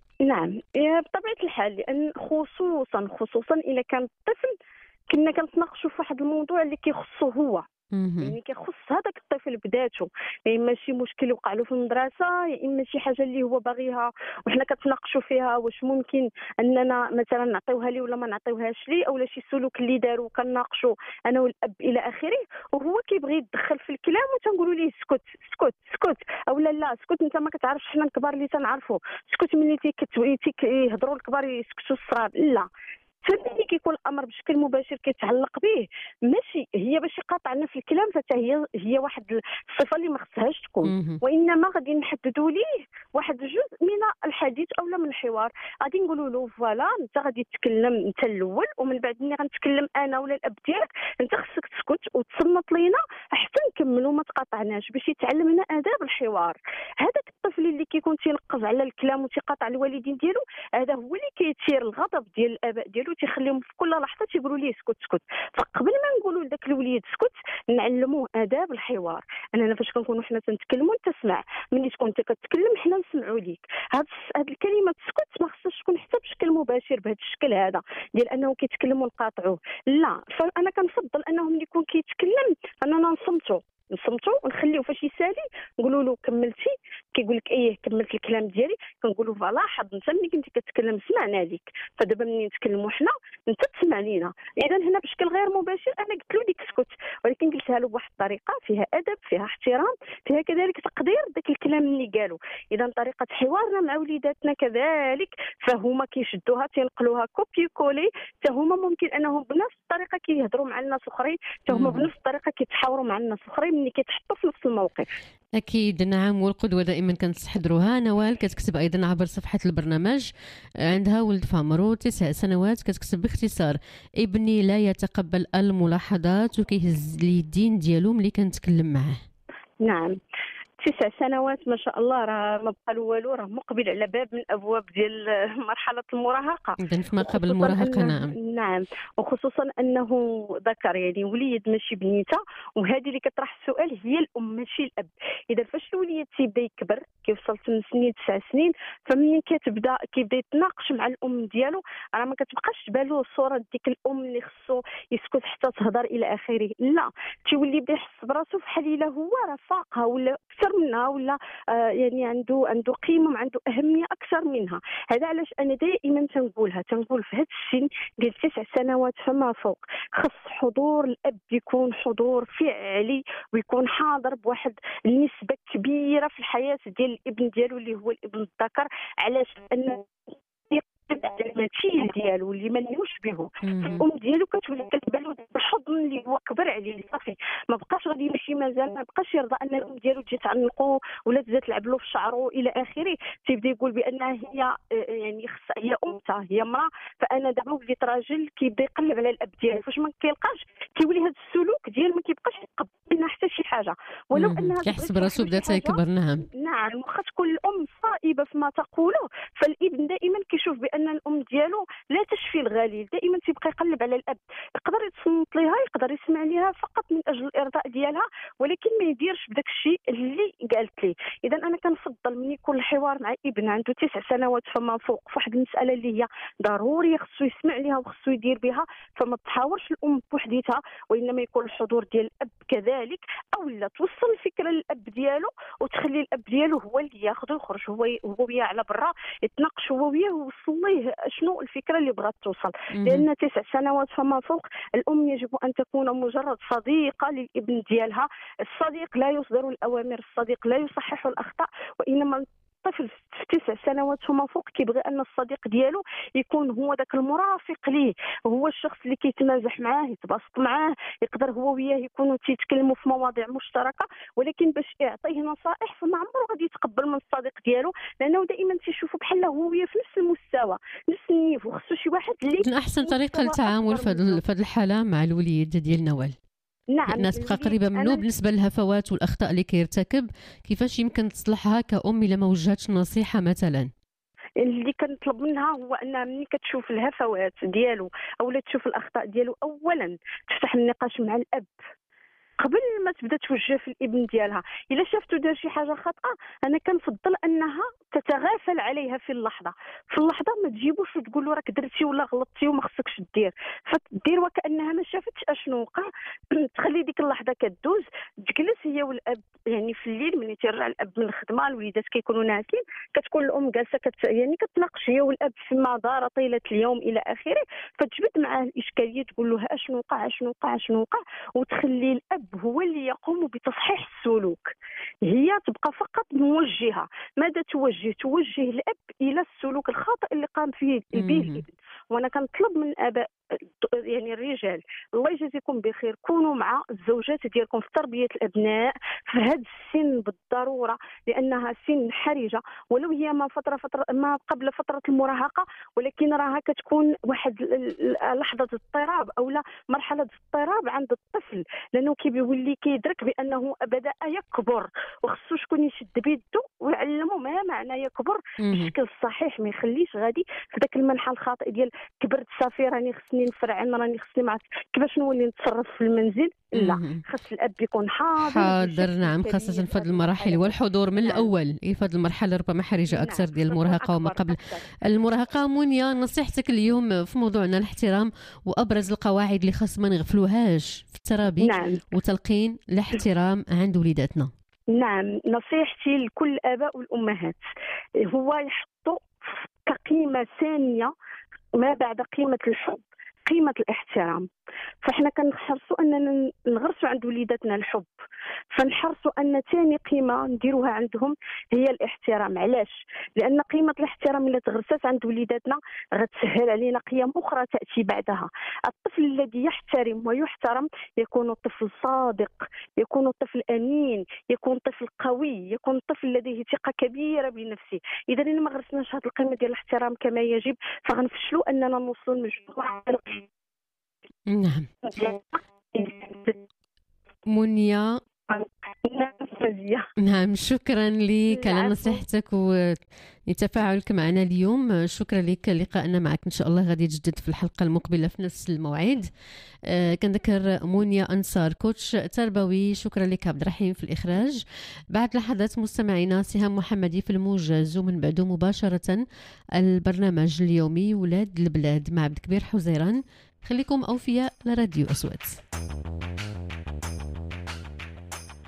نعم بطبيعه الحال، لان خصوصا خصوصا الا كان الطفل كنا كنتناقشوا في واحد الموضوع اللي كيخصو هو، يعني كيخص هذاك الطفل بذاته، يا اما شي مشكل وقع له في المدرسه، يا اما شي حاجه اللي هو باغيها وحنا كتناقشوا فيها واش ممكن اننا مثلا نعطيوها ليه ولا ما نعطيوهاش ليه، اولا شي سلوك اللي داروا كنناقشوا انا والاب الى اخره، وهو كيبغي يتدخل في الكلام وتنقولوا ليه اسكت اسكت اسكت، او لا لا اسكت انت ما كتعرفش حنا الكبار اللي تنعرفوا، اسكت ملي تيهضروا الكبار يسكتوا الصغار. لا، فملي كيكون الامر بشكل مباشر كيتعلق به، ماشي هي باش يقاطعنا في الكلام، فتا هي هي واحد الصفه اللي ما خصهاش تكون، وانما غادي نحددوا ليه واحد الجزء من الحديث اولا من الحوار. غادي نقولوا له فوالا انت غادي تتكلم انت الاول، ومن بعد ملي غنتكلم انا ولا الاب ديالك انت خصك تسكت وتصنت لينا حتى نكملوا ما تقاطعناش، باش يتعلم لنا اداب الحوار. هذاك الطفل اللي كيكون تينقز على الكلام وتيقاطع الوالدين ديالو، هذا هو اللي كيثير الغضب ديال الاباء ديالو، تيخليهم في كل لحظه تيقولوا ليه اسكت اسكت. فقبل ما نقولوا لذاك الوليد اسكت نعلموه اداب الحوار، اننا فاش كنكونوا حنا تنتكلموا انت اسمع، ملي تكون انت كتكلم حنا نسمعوا ليك. هاد هاد الكلمه اسكت ما خصهاش تكون حتى بشكل مباشر بهذا الشكل هذا ديال انه كيتكلموا نقاطعوه، لا. فانا كنفضل انه ملي يكون كيتكلم اننا نصمتوا نصمتوا ونخليوه فاش يسالي نقولوا له كملتي، كيقول لك ايه كملت الكلام ديالي، كنقولوا فوالا لاحظ انت ملي كنتي كتكلم سمعنا ليك، فدابا ملي نتكلموا حنا انت تسمع لينا. اذا هنا بشكل غير مباشر انا قلت له ديك اسكت، ولكن قلتها له بواحد الطريقه فيها ادب، فيها احترام، فيها كذلك تقدير داك الكلام اللي قالوا. اذا طريقه حوارنا مع وليداتنا كذلك فهما كيشدوها تينقلوها كوبي كولي، حتى هما ممكن انهم بنفس الطريقه كيهضروا مع الناس اخرين، حتى هما بنفس الطريقه كيتحاوروا مع الناس اخرين ملي كيتحطوا في نفس الموقف. أكيد نعم، والقدوة دائما كنستحضروها. نوال كتكتب أيضا عبر صفحة البرنامج، عندها ولد في عمره تسع سنوات، كتكتب باختصار: ابني لا يتقبل الملاحظات وكيهز لي الدين ديالو ملي كنتكلم معاه. نعم، تسع سنوات ما شاء الله، راه ما بقى له والو، راه مقبل على باب من ابواب ديال مرحله المراهقه. اذا فما قبل المراهقه. نعم نعم، وخصوصا انه ذكر يعني وليد ماشي بنيته، وهذه اللي كطرح السؤال هي الام ماشي الاب. اذا فاش الوليد تيبدا يكبر كيوصل ثمان سنين تسع سنين، فمنين كتبدا كيبدا يتناقش مع الام ديالو، راه ما كتبقاش تبالو صوره ديك الام اللي خصو يسكت حتى تهضر الى اخره، لا، تيولي يبدا يحس براسو بحال الا هو راه فاقها ولا اكثر منها، ولا آه يعني عنده عنده قيمه وعنده اهميه اكثر منها. هذا علاش انا دائما تنقولها تنقول في هذا السن ديال تسع سنوات فما فوق، خص حضور الاب يكون حضور فعلي ويكون حاضر بواحد النسبه كبيره في الحياه ديال الابن ديالو اللي هو الابن الذكر. علاش؟ لان على الماتيه ديالو اللي ما يشبهه، الام ديالو كتولي كتبان بالحضن اللي هو كبر عليه صافي، ما بقاش غادي يمشي مازال، ما بقاش يرضى ان الام ديالو تجي تعنقو ولا تزيد تلعب له في شعره الى اخره. تيبدا يقول بانها هي يعني خص هي امته، هي امراه، فانا دابا وليت راجل. كيبدا يقلب على الاب ديالو، فاش ما كيلقاش كيولي هذا السلوك ديال ما كيبقاش يتقبل منها حتى شي حاجه، ولو انها كيحس براسو بدا تيكبر. نعم نعم، واخا تكون الام صائبه فيما تقوله، فالابن دائما كيشوف بان الام ديالو لا تشفي الغليل، دائما تيبقى يقلب على الاب، يقدر يتصنت ليها، يقدر يسمع ليها فقط من اجل الارضاء ديالها، ولكن ما يديرش بداك الشيء اللي قالت ليه. اذا انا كنفضل من يكون الحوار مع ابن عنده تسع سنوات فما فوق في واحد المساله اللي هي ضروريه خصو يسمع ليها وخصو يدير بها، فما تحاورش الام بوحديتها، وانما يكون الحضور ديال الاب كذلك، او لا توصل الفكره للاب ديالو وتخلي الاب ديالو هو اللي ياخذ ويخرج هو هو وياه على برا، يتناقش هو وياه ويوصل ليه شنو الفكره اللي بغات توصل. لان تسع سنوات فما فوق الام يجب ان تكون مجرد صديقه للابن ديالها. الصديق لا يصدر الاوامر، الصديق لا يصحح الاخطاء، وانما الطفل في تسع سنوات فما فوق كيبغي ان الصديق ديالو يكون هو ذاك المرافق ليه، هو الشخص اللي كيتمازح معاه، يتبسط معاه، يقدر هو وياه يكونوا تيتكلموا في مواضيع مشتركه، ولكن باش يعطيه نصائح فما عمره غادي يتقبل من الصديق ديالو، لانه دائما تيشوفوا بحال هو وياه في نفس المستوى نفس النيفو. خصو شي واحد اللي احسن طريقه للتعامل في هذه الحاله مع الوليد ديال نوال. نعم، الناس تبقى قريبه منه بالنسبه للهفوات والاخطاء اللي كيرتكب، كيفاش يمكن تصلحها كأم الا ما وجهتش نصيحه مثلا؟ اللي كنطلب منها هو انها ملي كتشوف الهفوات ديالو او لا تشوف الاخطاء ديالو، اولا تفتح النقاش مع الاب قبل ما تبدا توجه في الابن ديالها. الا شافتو دار شي حاجه خاطئه انا كنفضل انها تتغافل عليها في اللحظه، في اللحظه ما تجيبوش وتقول له راك درتي ولا غلطتي وما خصكش دير، فتدير وكانها ما شافتش اشنو وقع. تخلي ديك اللحظه كدوز، تجلس هي والاب يعني في الليل ملي تيرجع الاب من الخدمه، الوليدات كيكونوا ناعسين، كتكون الام جالسه كت يعني كتناقش هي والاب فيما دار طيله اليوم الى اخره، فتجبد معاه الاشكاليه، تقول له اشنو وقع اشنو وقع اشنو وقع، وتخلي الاب هو اللي يقوم بتصحيح السلوك، هي تبقى فقط موجهه. ماذا توجه؟ توجه الاب الى السلوك الخاطئ اللي قام فيه به الابن. وانا كنطلب من اباء يعني الرجال الله يجازيكم بخير، كونوا مع الزوجات ديالكم في تربيه الابناء في هذا السن بالضروره، لانها سن حرجه، ولو هي ما فتره فتره ما قبل فتره المراهقه، ولكن راها كتكون واحد لحظه اضطراب او لا مرحله اضطراب عند الطفل، لانه كيولي كيدرك بانه بدا يكبر وخصو شكون يشد بيدو ويعلمه ما معنى يكبر بالشكل الصحيح، ما يخليش غادي في ذاك المنحى الخاطئ ديال كبرت صافي راني خصني نفرعن، راني خصني مع كيفاش نولي نتصرف في المنزل. لا، خاص الاب يكون حاضر حاضر. نعم، خاصه في هذه المراحل والحضور من نعم. الاول. في هذه المرحله ربما حرجه اكثر نعم. ديال المراهقه وما قبل أكثر. المراهقه. منيا، نصيحتك اليوم في موضوعنا الاحترام وابرز القواعد اللي خاص ما نغفلوهاش في الترابي نعم. وتلقين الاحترام عند وليداتنا. نعم، نصيحتي لكل الاباء والامهات هو يحطوا كقيمه ثانيه ما بعد قيمه الحب قيمه الاحترام. فاحنا كنحرصوا اننا نغرسوا عند وليداتنا الحب، فنحرصوا ان ثاني قيمه نديروها عندهم هي الاحترام. علاش؟ لان قيمه الاحترام اللي تغرست عند وليداتنا غتسهل علينا قيم اخرى تاتي بعدها. الطفل الذي يحترم ويحترم يكون طفل صادق، يكون طفل امين، يكون طفل قوي، يكون طفل لديه ثقه كبيره بنفسه. اذا إن ما غرسناش هذه القيمه ديال الاحترام كما يجب فغنفشلوا اننا نوصلوا لمجموعه. نعم منيا، نعم شكرا لك على نصيحتك وتفاعلك معنا اليوم. شكرا لك، لقاءنا معك ان شاء الله غادي يتجدد في الحلقه المقبله في نفس الموعد. آه كنذكر منيا انصار كوتش تربوي. شكرا لك عبد الرحيم في الاخراج. بعد لحظات مستمعينا سهام محمدي في الموجز، ومن بعده مباشره البرنامج اليومي ولاد البلاد مع عبد الكبير حزيران. خليكم اوفياء لراديو أصوات.